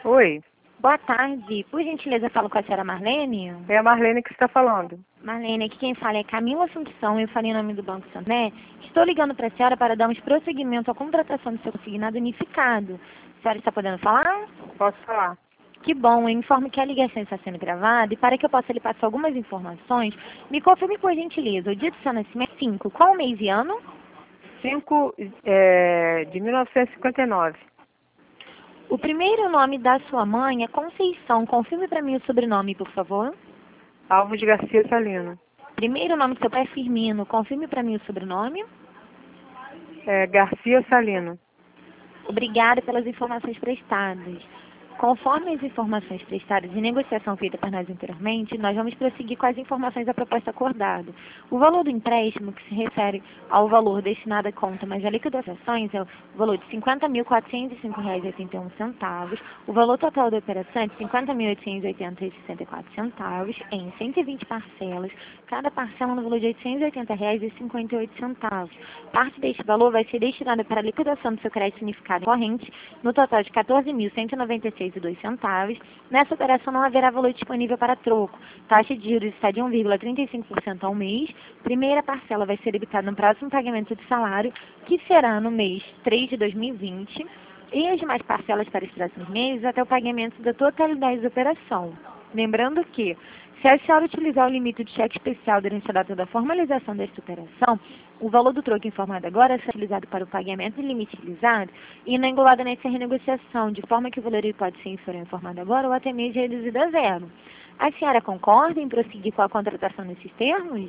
Oi, Boa tarde. Por gentileza, eu falo com a senhora Marlene? é a Marlene que está falando. Marlene, aqui quem fala é Camila Assunção, eu falei em nome do Banco Santander. Estou ligando para a senhora para darmos prosseguimento à contratação do seu consignado unificado. A senhora está podendo falar? Posso falar? Que bom, eu informo que a ligação está sendo gravada e para que eu possa lhe passar algumas informações, me confirme por gentileza o dia do seu nascimento, 5, qual o mês e ano? 5 de 1959. O primeiro nome da sua mãe é Conceição. Confirme para mim o sobrenome, por favor. Alvo de Garcia Salino. Primeiro nome do seu pai é Firmino. Confirme para mim o sobrenome. Garcia Salino. Obrigada pelas informações prestadas. Conforme as informações prestadas e negociação feita por nós anteriormente, nós vamos prosseguir com as informações da proposta acordada. O valor do empréstimo, que se refere ao valor destinado à conta mais a liquidações, é o valor de R$ 50.405,81. O valor total da operação é de R$ 50.880,64 em 120 parcelas, cada parcela no valor de R$ 880,58. Parte deste valor vai ser destinada para a liquidação do seu crédito unificado corrente, no total de R$ 14.196,02. Nessa operação não haverá valor disponível para troco. Taxa de juros está de 1,35% ao mês. Primeira parcela vai ser debitada no próximo pagamento de salário, que será no mês 3 de 2020, e as demais parcelas para os próximos meses até o pagamento da totalidade da operação. Lembrando que, se a senhora utilizar o limite de cheque especial durante a data da formalização desta operação, o valor do troco informado agora será utilizado para o pagamento do limite utilizado e não engolado nessa renegociação, de forma que o valor pode ser inferior ao informado agora ou até mesmo reduzido a zero. A senhora concorda em prosseguir com a contratação nesses termos?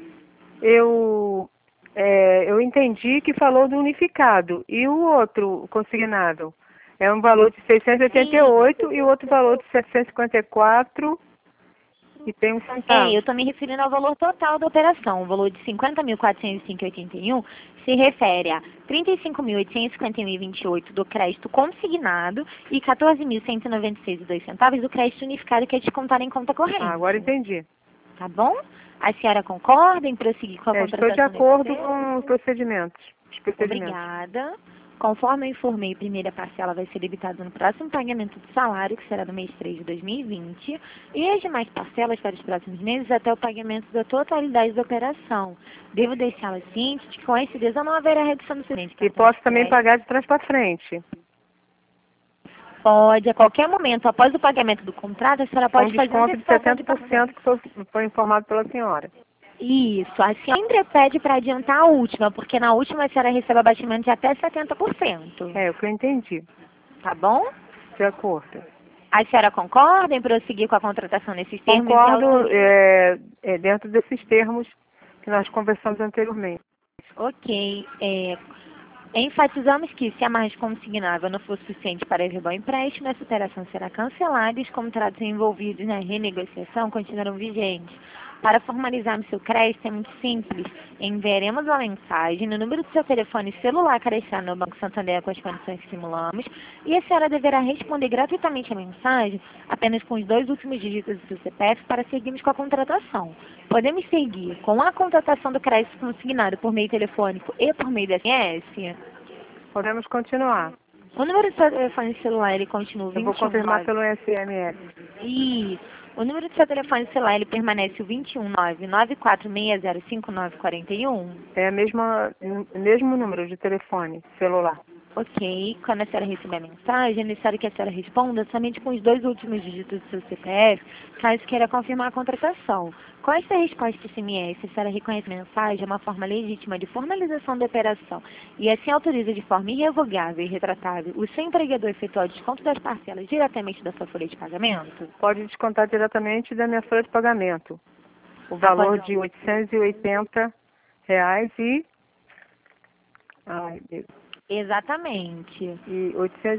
Eu entendi que falou do unificado. E o outro consignado? É um valor de 688 e o outro valor de 754 e tem um centavo. Eu estou me referindo ao valor total da operação. O valor de R$ 50.405,81 se refere a R$ 35.851,28 do crédito consignado e R$ 14.196,02 do crédito unificado, que é descontado em conta corrente. Agora entendi. Tá bom? A senhora concorda em prosseguir com a contratação? Estou de acordo com os procedimentos. Obrigada. Conforme eu informei, a primeira parcela vai ser debitada no próximo pagamento do salário, que será no mês 3 de 2020, e as demais parcelas para os próximos meses até o pagamento da totalidade da operação. Devo deixá-la ciente de que com esse decisão não haverá redução do cliente. E posso também pagar de trás para frente. Pode, a qualquer momento, após o pagamento do contrato, a senhora pode fazer desconto de 70% que foi informado pela senhora. Isso, a senhora sempre pede para adiantar a última, porque na última a senhora recebe abatimento de até 70%. É o que eu entendi. Tá bom? De acordo. A senhora concorda em prosseguir com a contratação nesses termos? Concordo dentro desses termos que nós conversamos anteriormente. Ok. Enfatizamos que, se a margem consignável não for suficiente para evitar o empréstimo, essa operação será cancelada e os contratos envolvidos na renegociação continuarão vigentes. Para formalizarmos seu crédito é muito simples. Enviaremos uma mensagem no número do seu telefone celular cadastrado no Banco Santander com as condições que simulamos, e a senhora deverá responder gratuitamente a mensagem apenas com os 2 últimos dígitos do seu CPF para seguirmos com a contratação. Podemos seguir com a contratação do crédito consignado por meio telefônico e por meio da SMS? Podemos continuar. O número do seu telefone celular, ele continua 21. Eu vou confirmar pelo SMS. Isso. O número do seu telefone celular, ele permanece o 219-9460-5941? É o mesmo número de telefone celular. Ok. Quando a senhora receber a mensagem, é necessário que a senhora responda somente com os 2 últimos dígitos do seu CPF, caso queira confirmar a contratação. Com esta resposta SMS, a senhora reconhece a mensagem é uma forma legítima de formalização da operação e assim autoriza de forma irrevogável e retratável o seu empregador efetuar o desconto das parcelas diretamente da sua folha de pagamento? Pode descontar diretamente da minha folha de pagamento. O valor de R$ 880 e... Ai, Deus. Exatamente. E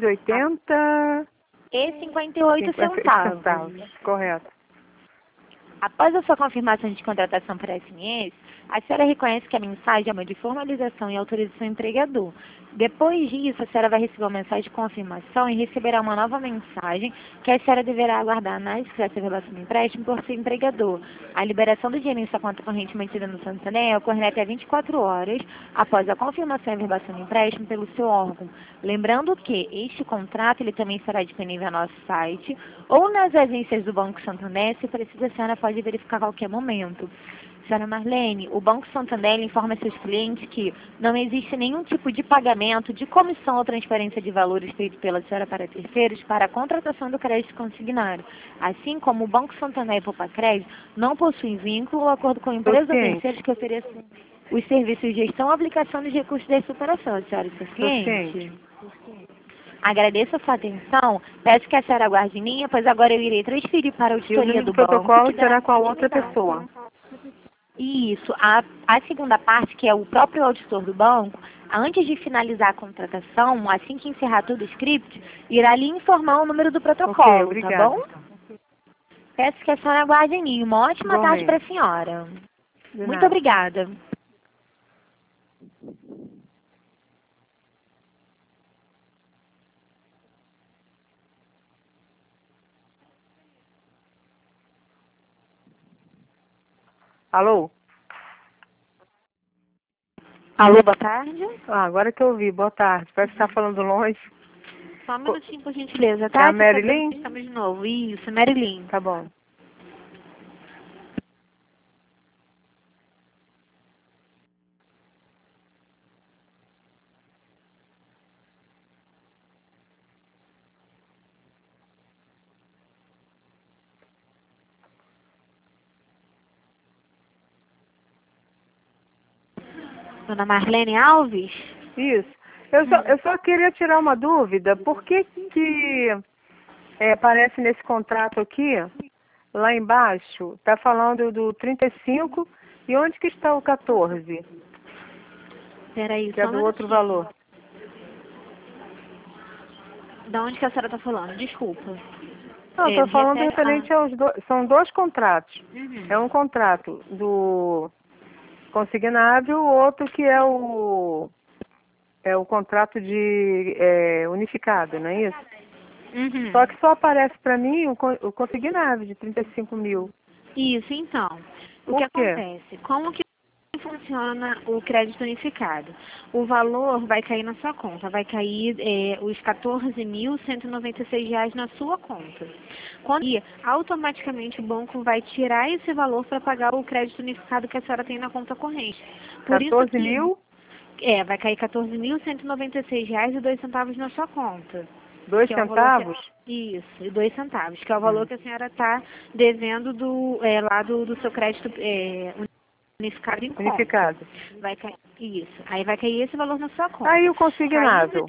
880... E 58 centavos. Correto. Após a sua confirmação de contratação por SMS, a senhora reconhece que a mensagem é uma de formalização e autorização do empregador. Depois disso, a senhora vai receber uma mensagem de confirmação e receberá uma nova mensagem que a senhora deverá aguardar na expressa revelação do empréstimo por seu empregador. A liberação do dinheiro em sua conta corrente mantida no Santander ocorrerá até 24 horas após a confirmação e revelação do empréstimo pelo seu órgão. Lembrando que este contrato ele também será disponível no nosso site ou nas agências do Banco Santander, se precisa, a senhora pode verificar a qualquer momento. Senhora Marlene, o Banco Santander informa seus clientes que não existe nenhum tipo de pagamento de comissão ou transferência de valores feito pela senhora para terceiros para a contratação do crédito consignado. Assim como o Banco Santander e Poupa-Crédito não possuem vínculo ou acordo com empresas ou terceiros que ofereçam os serviços de gestão ou aplicação dos recursos da superação. A senhora e seus clientes? Agradeço a sua atenção. Peço que a senhora aguarde em linha, pois agora eu irei transferir para a auditoria do banco. O protocolo será com a outra pessoa. Isso. A segunda parte, que é o próprio auditor do banco, antes de finalizar a contratação, assim que encerrar todo o script, irá lhe informar o número do protocolo, obrigada. tá bom? Peço que a senhora aguarde em linha. Uma ótima tarde para a senhora. Muito obrigada. Alô? Alô, boa tarde. Agora que eu ouvi. Boa tarde. Parece que está falando longe. Só um minutinho, por gentileza, tá? É a Marilyn? Estamos de novo. Isso, Marilyn. Tá bom. Dona Marlene Alves? Isso. Eu só queria tirar uma dúvida. Por que aparece nesse contrato aqui, lá embaixo, está falando do 35 e onde que está o 14? Peraí, Que é do outro valor. Da onde que a senhora está falando? Desculpa. Não, estou falando referente aos dois. São dois contratos. Uhum. É um contrato do consignável, o outro que é o contrato de unificado, não é isso? Uhum. Só que só aparece para mim o consignável de 35 mil. Isso, então. O Por que quê? acontece? Como que funciona o crédito unificado? O valor vai cair na sua conta, vai cair os R$ 14.196 na sua conta. E automaticamente o banco vai tirar esse valor para pagar o crédito unificado que a senhora tem na conta corrente. Por 14 isso mil? vai cair R$ 14.196,02 na sua conta. 2 Que é o valor centavos? Isso, e 2 centavos, que é o valor que a senhora está devendo lá do seu crédito unificado em conta. Unificado. Vai cair, isso. Aí vai cair esse valor na sua conta. Aí o consignável?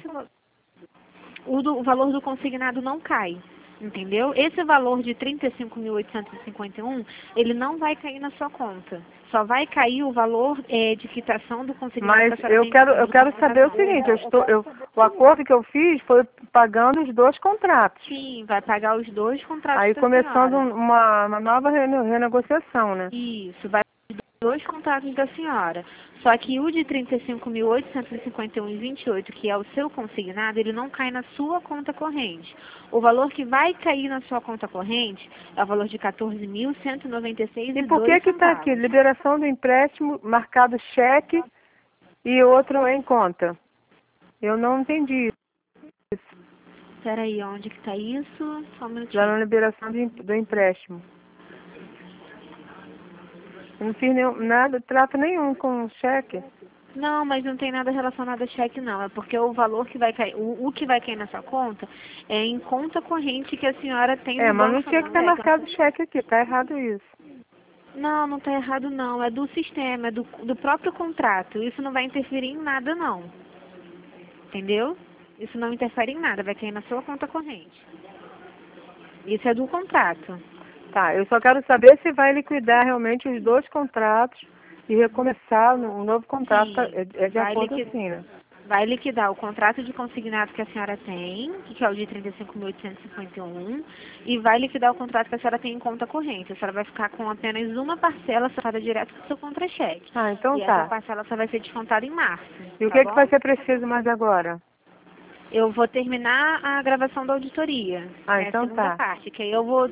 O valor do consignado não cai. Entendeu? Esse valor de 35.851, ele não vai cair na sua conta. Só vai cair o valor de quitação do consignado. Mas eu quero saber o seguinte, o acordo que eu fiz foi pagando os dois contratos. Sim, vai pagar os dois contratos. Aí da começando senhora. uma nova renegociação, né? Isso, vai dois contratos da senhora. Só que o de 35.851,28, que é o seu consignado, ele não cai na sua conta corrente. O valor que vai cair na sua conta corrente é o valor de 14.196,02. E por que está aqui? Liberação do empréstimo, marcado cheque e outro em conta. Eu não entendi isso. Espera aí, onde que está isso? Só um minutinho. Lá na liberação do empréstimo. Eu não fiz trato nenhum com cheque. Não, mas não tem nada relacionado a cheque, não. É porque o valor que vai cair, o que vai cair na sua conta é em conta corrente que a senhora tem no mas Banco não tinha que estar Santander. marcado cheque aqui. Tá errado isso. Não, não está errado, não. É do sistema, é do próprio contrato. Isso não vai interferir em nada, não. Entendeu? Isso não interfere em nada, vai cair na sua conta corrente. Isso é do contrato. Tá, eu só quero saber se vai liquidar realmente os dois contratos e recomeçar um novo contrato. Sim, É de acordo assim, né? vai liquidar o contrato de consignado que a senhora tem, que é o de 35.851, e vai liquidar o contrato que a senhora tem em conta corrente. A senhora vai ficar com apenas uma parcela sacada direto do seu contra-cheque. Ah, então E essa tá. parcela só vai ser descontada em março, E o tá que bom? vai ser preciso mais agora? Eu vou terminar a gravação da auditoria, Ah, é a então segunda tá. parte, que aí eu vou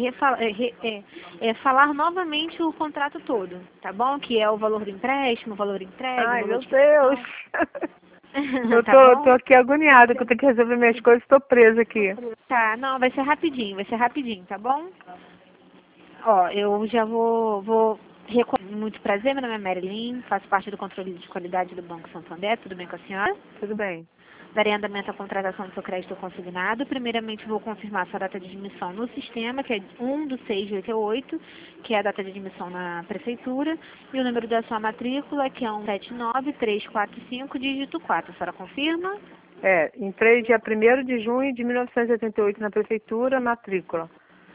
falar novamente o contrato todo, tá bom? Que é o valor do empréstimo, o valor entregue, o Ai, valor meu de Deus. quitação. Eu Tá tô bom? aqui agoniada, que eu tenho que resolver minhas coisas, tô presa aqui. Tá, não, vai ser rapidinho, tá bom? Ó, eu já muito prazer, meu nome é Marilyn, faço parte do controle de qualidade do Banco Santander, tudo bem com a senhora? Tudo bem. Darei andamento à contratação do seu crédito consignado. Primeiramente, vou confirmar sua data de admissão no sistema, que é 1/6/88, que é a data de admissão na prefeitura, e o número da sua matrícula, que é 179345, dígito 4. A senhora confirma? Entrei dia 1º de junho de 1988 na prefeitura, matrícula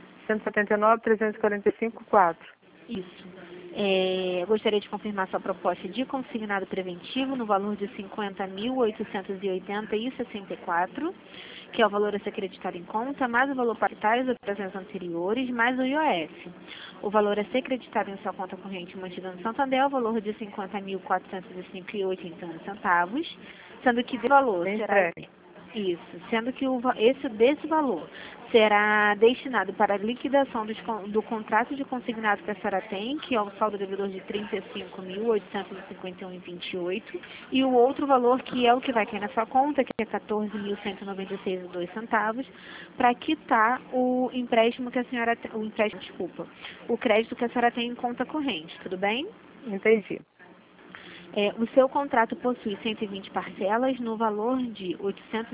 179.345.4. Isso. Gostaria de confirmar sua proposta de consignado preventivo no valor de 50.880,64, que é o valor a ser acreditado em conta, mais o valor paritário das operações anteriores, mais o IOF. O valor a ser acreditado em sua conta corrente mantida no Santander é o valor de 50.405,81 centavos, sendo que desse valor será... Isso, sendo que desse valor será destinado para a liquidação do contrato de consignado que a senhora tem, que é o saldo devedor de 35.851,28, e o outro valor que é o que vai cair na sua conta, que é 14.196,02 centavos, para quitar o empréstimo que a senhora o crédito que a senhora tem em conta corrente, tudo bem? Entendi. O seu contrato possui 120 parcelas no valor de R$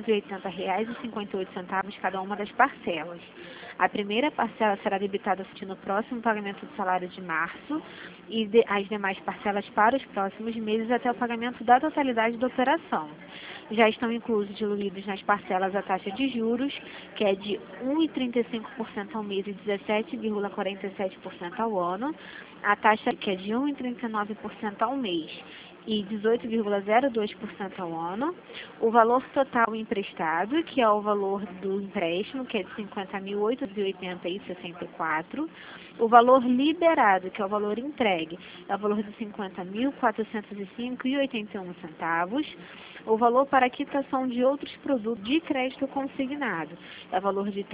880,58 cada uma das parcelas. A primeira parcela será debitada no próximo pagamento do salário de março e as demais parcelas para os próximos meses até o pagamento da totalidade da operação. Já estão inclusos diluídos nas parcelas a taxa de juros, que é de 1,35% ao mês e 17,47% ao ano, a taxa que é de 1,39% ao mês e 18,02% ao ano, o valor total emprestado, que é o valor do empréstimo, que é de 50.880,64, o valor liberado, que é o valor entregue, é o valor de 50.405,81 centavos, o valor para quitação de outros produtos de crédito consignado, é o valor de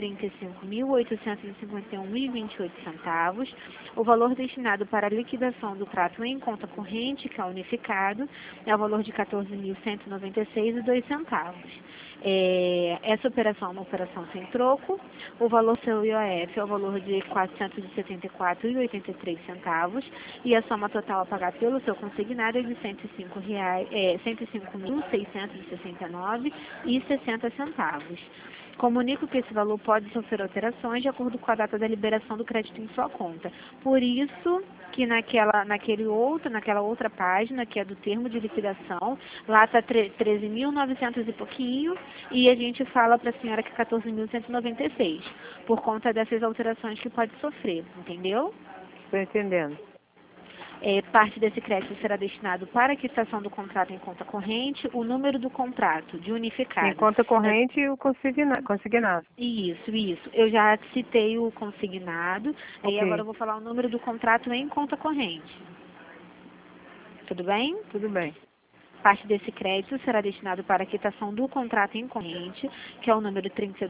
35.851,28 centavos, o valor destinado para a liquidação do trato em conta corrente, que é unificado, é o valor de 14.196,02 centavos. Essa operação é uma operação sem troco. O valor do seu IOF é o valor de 474,83 centavos e a soma total a pagar pelo seu consignado é de R$ 105.669,60 centavos. Comunico que esse valor pode sofrer alterações de acordo com a data da liberação do crédito em sua conta. Por isso que naquela outra página, que é do termo de liquidação, lá está 13.900 e pouquinho, e a gente fala para a senhora que é 14.196, por conta dessas alterações que pode sofrer, entendeu? Estou entendendo. Parte desse crédito será destinado para a quitação do contrato em conta corrente, o número do contrato de unificado. Em conta corrente e o consignado. Isso. Eu já citei o consignado, Ok. e agora eu vou falar o número do contrato em conta corrente. Tudo bem? Tudo bem. Parte desse crédito será destinado para a quitação do contrato em corrente, que é o número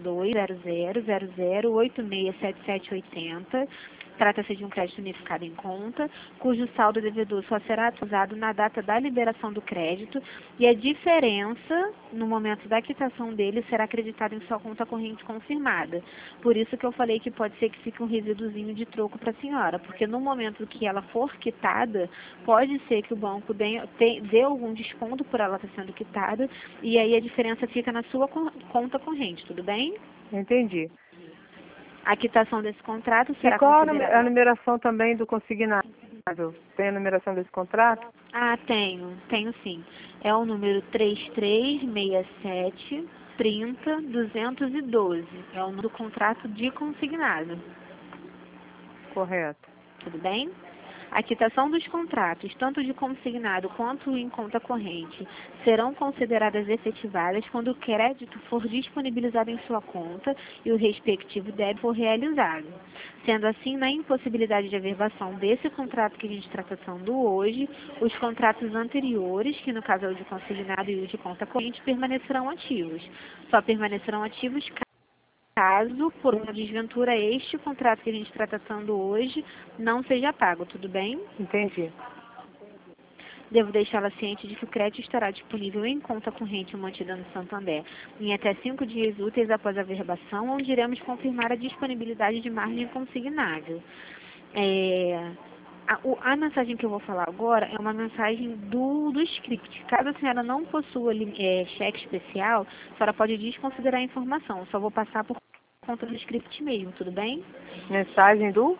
32.0000867780. Trata-se de um crédito unificado em conta, cujo saldo devedor só será atualizado na data da liberação do crédito e a diferença, no momento da quitação dele, será acreditada em sua conta corrente confirmada. Por isso que eu falei que pode ser que fique um resíduozinho de troco para a senhora, porque no momento que ela for quitada, pode ser que o banco dê algum desconto por ela estar sendo quitada e aí a diferença fica na sua conta corrente, tudo bem? Entendi. A quitação desse contrato será E qual considerada... a numeração também do consignado? Tem a numeração desse contrato? Ah, tenho sim. É o número 3367 30 212. É o número do contrato de consignado. Correto. Tudo bem? A quitação dos contratos, tanto de consignado quanto em conta corrente, serão consideradas efetivadas quando o crédito for disponibilizado em sua conta e o respectivo débito for realizado. Sendo assim, na impossibilidade de averbação desse contrato que a gente está tratando hoje, os contratos anteriores, que no caso é o de consignado e o de conta corrente, permanecerão ativos. Só permanecerão ativos caso, por uma desventura, este contrato que a gente está tratando hoje não seja pago, tudo bem? Entendi. Devo deixá-la ciente de que o crédito estará disponível em conta corrente mantida no Santander em até 5 dias úteis após a averbação, onde iremos confirmar a disponibilidade de margem consignável. A mensagem que eu vou falar agora é uma mensagem do script. Caso a senhora não possua cheque especial, a senhora pode desconsiderar a informação. Só vou passar por conta do script mesmo, tudo bem? Mensagem do?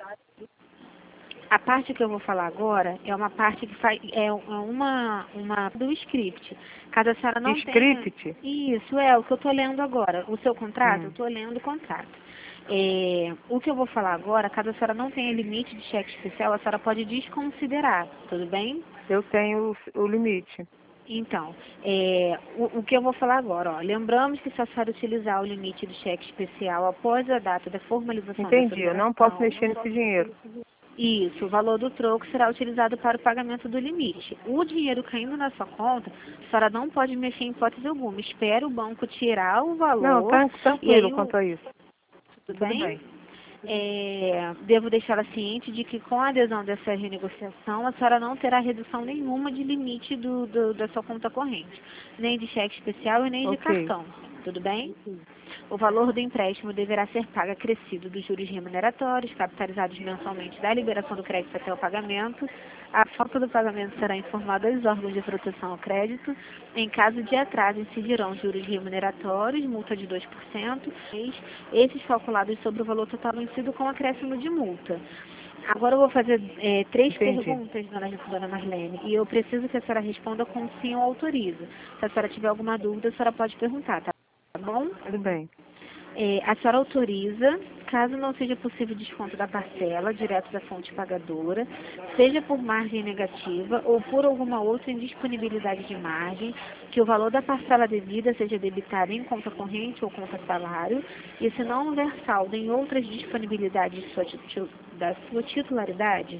A parte que eu vou falar agora é uma parte que uma do script. Caso a senhora não Script? tenha... Isso, é o que eu estou lendo agora. O seu contrato, eu estou lendo o contrato. O que eu vou falar agora, caso a senhora não tenha limite de cheque especial, a senhora pode desconsiderar, tudo bem? Eu tenho o limite. Então, o que eu vou falar agora, ó, lembramos que se a senhora utilizar o limite do cheque especial após a data da formalização Entendi, eu não posso mexer nesse dinheiro. Isso, o valor do troco será utilizado para o pagamento do limite. O dinheiro caindo na sua conta, a senhora não pode mexer em hipótese alguma. Espera o banco tirar o valor. Não, tranquilo quanto a isso. Tudo bem? Devo deixá-la ciente de que com a adesão dessa renegociação, a senhora não terá redução nenhuma de limite da sua conta corrente, nem de cheque especial e nem de cartão. Tudo bem? O valor do empréstimo deverá ser pago acrescido dos juros remuneratórios, capitalizados mensalmente da liberação do crédito até o pagamento. A falta do pagamento será informada aos órgãos de proteção ao crédito. Em caso de atraso, incidirão juros remuneratórios, multa de 2%, esses calculados sobre o valor total vencido com acréscimo de multa. Agora eu vou fazer 3 perguntas, dona Marlene, e eu preciso que a senhora responda com sim ou autoriza. Se a senhora tiver alguma dúvida, a senhora pode perguntar, tá bom? Tudo bem. A senhora autoriza, caso não seja possível desconto da parcela, direto da fonte pagadora, seja por margem negativa ou por alguma outra indisponibilidade de margem, que o valor da parcela devida seja debitado em conta corrente ou conta salário, e se não houver saldo em outras disponibilidades da sua titularidade?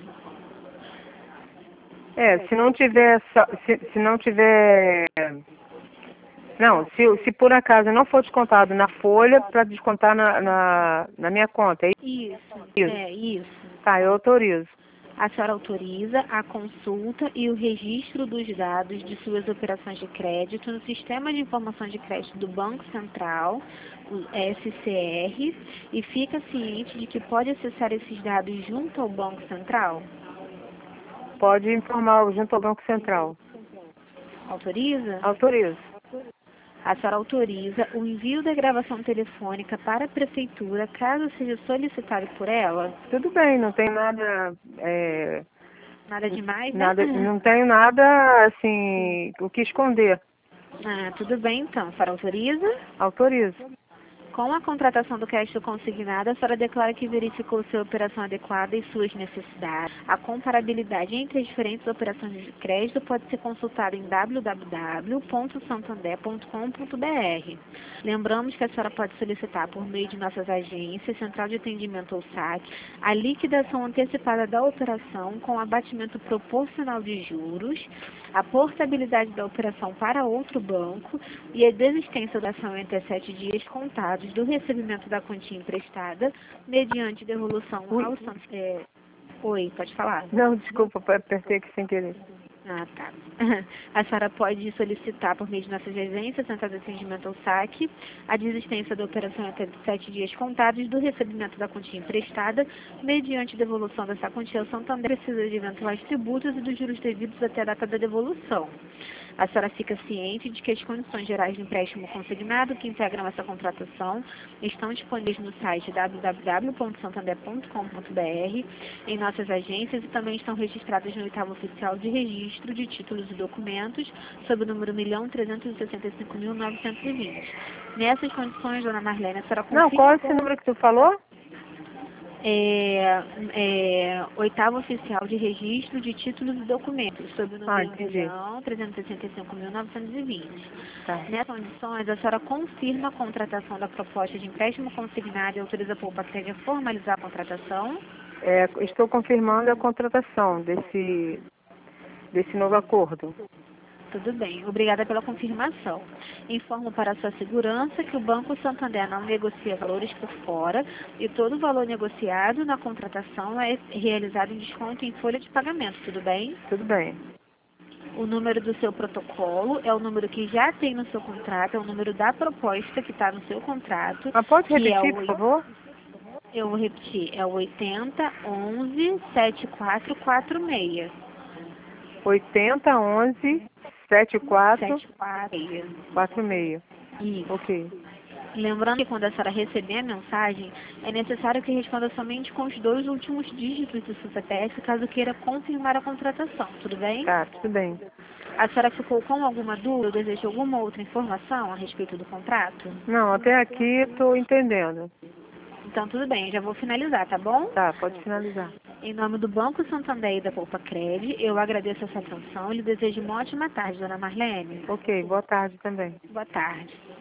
Se não tiver... Se não tiver... Não, se por acaso não for descontado na folha, para descontar na minha conta, é isso? Isso. Tá, eu autorizo. A senhora autoriza a consulta e o registro dos dados de suas operações de crédito no Sistema de Informação de Crédito do Banco Central, o SCR, e fica ciente de que pode acessar esses dados junto ao Banco Central? Pode informar junto ao Banco Central. Autoriza? Autorizo. A senhora autoriza o envio da gravação telefônica para a Prefeitura, caso seja solicitado por ela? Tudo bem, não tem nada... Nada demais, né? Não tenho nada, assim, o que esconder. Tudo bem, então. A senhora autoriza? Autorizo. Com a contratação do crédito consignado, a senhora declara que verificou sua operação adequada e suas necessidades. A comparabilidade entre as diferentes operações de crédito pode ser consultada em www.santander.com.br. Lembramos que a senhora pode solicitar por meio de nossas agências, Central de Atendimento ou SAC, a liquidação antecipada da operação com abatimento proporcional de juros, a portabilidade da operação para outro banco e a desistência da ação entre 7 dias contados do recebimento da quantia emprestada, mediante devolução ao Santander. Oi, pode falar? Não, desculpa, apertei aqui sem querer. Tá. A senhora pode solicitar por meio de nossas agências, Central de Atendimento ou SAC, a desistência da operação até 7 dias contados do recebimento da quantia emprestada, mediante devolução dessa quantia ao Santander, precisa de eventuais tributos e dos juros devidos até a data da devolução. A senhora fica ciente de que as condições gerais de empréstimo consignado que integram essa contratação estão disponíveis no site www.santander.com.br, em nossas agências e também estão registradas no oitavo oficial de registro de títulos e documentos, sob o número 1.365.920. Nessas condições, dona Marlene, a senhora confirma... Não, qual é esse número que tu falou? Oitavo oficial de registro de títulos e documentos, sob o número Entendi. 1.365.920. Tá. Nessas condições, a senhora confirma a contratação da proposta de empréstimo consignado e autoriza a Poupa-Crédito a formalizar a contratação? Estou confirmando a contratação desse novo acordo. Tudo bem, obrigada pela confirmação. Informo para sua segurança que o Banco Santander não negocia valores por fora e todo valor negociado na contratação é realizado em desconto em folha de pagamento, tudo bem? Tudo bem. O número do seu protocolo é o número que já tem no seu contrato, é o número da proposta que está no seu contrato. Mas pode que repetir, por favor? Eu vou repetir, é o 8011-7446. 8011-7446. Isso. Ok. Lembrando que quando a senhora receber a mensagem, é necessário que responda somente com os 2 últimos dígitos do seu CPF, caso queira confirmar a contratação, tudo bem? Tá, tudo bem. A senhora ficou com alguma dúvida ou deseja alguma outra informação a respeito do contrato? Não, até aqui estou entendendo. Então tudo bem, já vou finalizar, tá bom? Tá, pode finalizar. Em nome do Banco Santander e da Poupa-Crédito, eu agradeço a sua atenção e lhe desejo uma ótima tarde, dona Marlene. Ok, boa tarde também. Boa tarde.